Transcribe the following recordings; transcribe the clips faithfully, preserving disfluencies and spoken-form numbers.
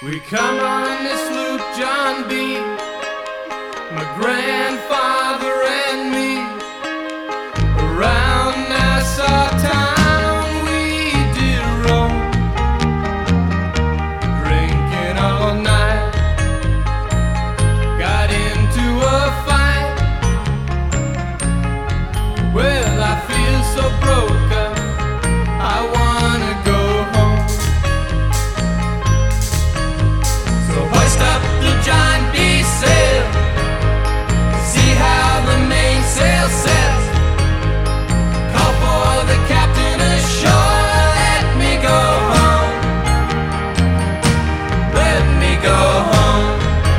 We come on this loop, John B., my grandfather and me, around Nassau town we did roam, drinking all night, got into a fight. Well, I feel so broke up, I wanna go home. So hoist up the John B. sail, see how the mainsail sets, call for the captain ashore, let me go home, let me go home.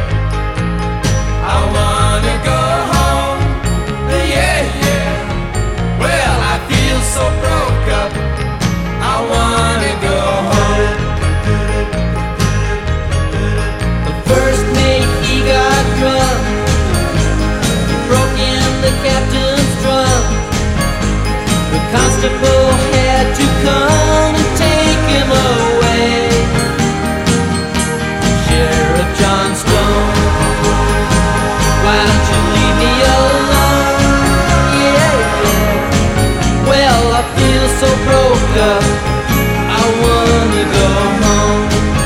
I wanna go home, yeah, yeah. Well, I feel so broke up, I wanna go home. The first mate, he got drunk, he broke in the captain's drum. The constable had to come and take him away. Sheriff John Stone, why don't you leave me alone? Yeah, yeah. Well, I feel so broke up, I wanna go home.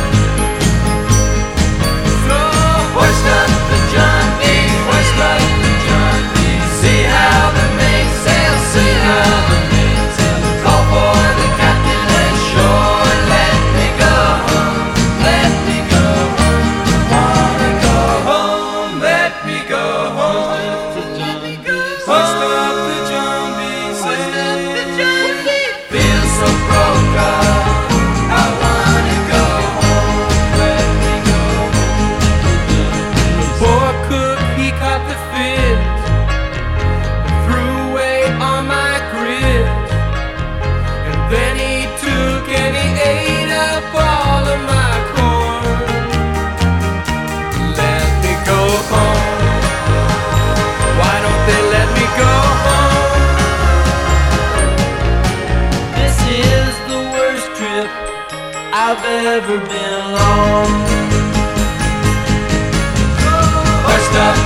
So hoist up the John B., hoist up the John B., see how the mainsail, see how the mainsail, call for the captain ashore, let me go home, let me go home, wanna go home, let me go home. Hoist up the John B., hoist up the John B., feel so broke up, I wanna go home, let me go home. The poor cook, he caught the fit, threw away all my grits, and then he took and he ate up all of my corn. Let me go home, why don't they let me go home? This is the worst trip I've ever been on. Hoist up